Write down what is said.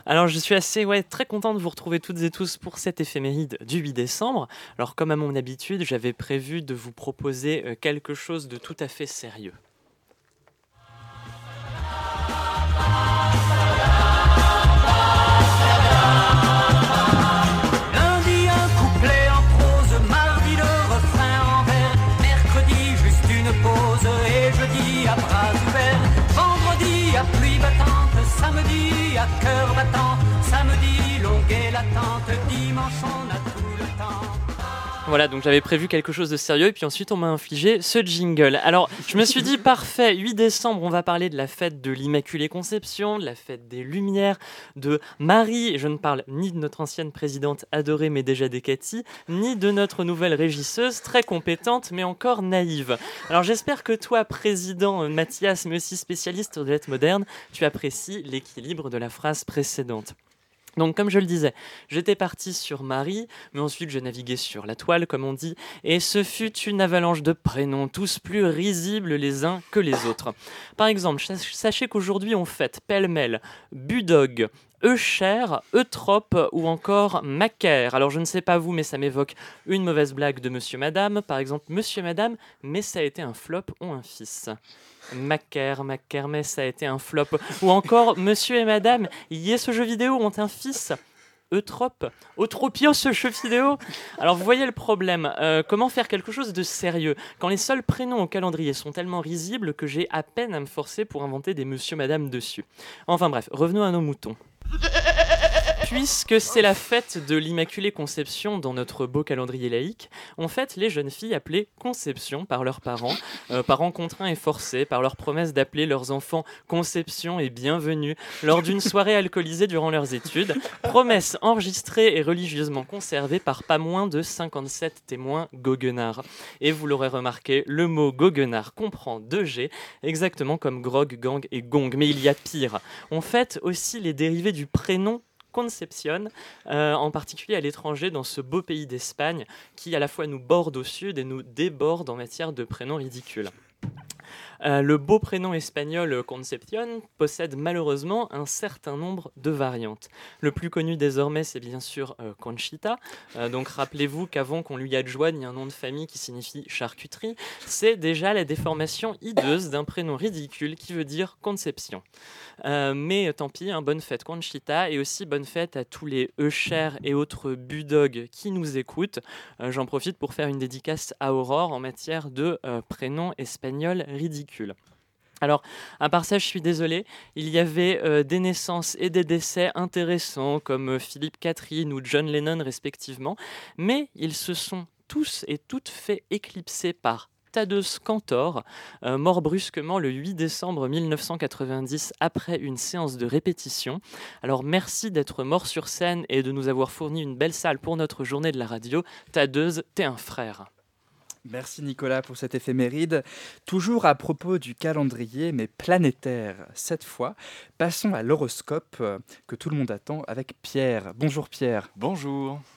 Alors je suis très content de vous retrouver toutes et tous pour cette éphéméride du 8 décembre. Alors comme à mon habitude, j'avais prévu de vous proposer quelque chose de tout à fait sérieux. Lundi un couplet en prose, mardi le refrain en vers, mercredi juste une pause et jeudi à bras ouverts, vendredi à pluie battante, samedi à cœur battant, samedi longue et latente, dimanche on a tout le temps. Voilà, donc j'avais prévu quelque chose de sérieux et puis ensuite on m'a infligé ce jingle. Alors je me suis dit parfait, 8 décembre, on va parler de la fête de l'Immaculée Conception, de la fête des Lumières, de Marie, et je ne parle ni de notre ancienne présidente adorée mais déjà décatie, ni de notre nouvelle régisseuse très compétente mais encore naïve. Alors j'espère que toi, président Mathias, mais aussi spécialiste de lettres modernes, tu apprécies l'équilibre de la phrase précédente. Donc comme je le disais, j'étais parti sur Marie, mais ensuite je naviguais sur la toile, comme on dit, et ce fut une avalanche de prénoms, tous plus risibles les uns que les autres. Par exemple, sachez qu'aujourd'hui on fête pêle-mêle Budog, Eucher, Eutrope ou encore Macaire. Alors je ne sais pas vous, mais ça m'évoque une mauvaise blague de Monsieur Madame. Par exemple, Monsieur Madame, mais ça a été un flop, ont un fils. Macaire, mais ça a été un flop. Ou encore, Monsieur et Madame, y est ce jeu vidéo, ont un fils. Eutrope, Eutropio ce jeu vidéo. Alors vous voyez le problème, comment faire quelque chose de sérieux quand les seuls prénoms au calendrier sont tellement risibles que j'ai à peine à me forcer pour inventer des monsieur madame dessus. Enfin bref, revenons à nos moutons. Puisque c'est la fête de l'Immaculée Conception dans notre beau calendrier laïque, on fête les jeunes filles appelées Conception par leurs parents contraints et forcés par leur promesse d'appeler leurs enfants Conception et Bienvenue lors d'une soirée alcoolisée durant leurs études, promesse enregistrée et religieusement conservée par pas moins de 57 témoins goguenards. Et vous l'aurez remarqué, le mot goguenard comprend 2 G, exactement comme grog, gang et gong, mais il y a pire. On fête aussi les dérivés du prénom Concepción, en particulier à l'étranger dans ce beau pays d'Espagne qui à la fois nous borde au sud et nous déborde en matière de prénoms ridicules. Le beau prénom espagnol Concepción possède malheureusement un certain nombre de variantes. Le plus connu désormais, c'est bien sûr Conchita. Donc rappelez-vous qu'avant qu'on lui adjoigne un nom de famille qui signifie charcuterie, c'est déjà la déformation hideuse d'un prénom ridicule qui veut dire Conception. Mais tant pis, bonne fête Conchita et aussi bonne fête à tous les Eucher et autres Budog qui nous écoutent. J'en profite pour faire une dédicace à Aurore en matière de prénoms espagnols ridicules. Alors, à part ça, je suis désolé, il y avait des naissances et des décès intéressants comme Philippe Catherine ou John Lennon respectivement, mais ils se sont tous et toutes fait éclipser par Tadeusz Kantor, mort brusquement le 8 décembre 1990 après une séance de répétition. Alors merci d'être mort sur scène et de nous avoir fourni une belle salle pour notre journée de la radio. Tadeusz, t'es un frère. Merci Nicolas pour cette éphéméride. Toujours à propos du calendrier, mais planétaire cette fois, passons à l'horoscope que tout le monde attend avec Pierre. Bonjour Pierre. Bonjour.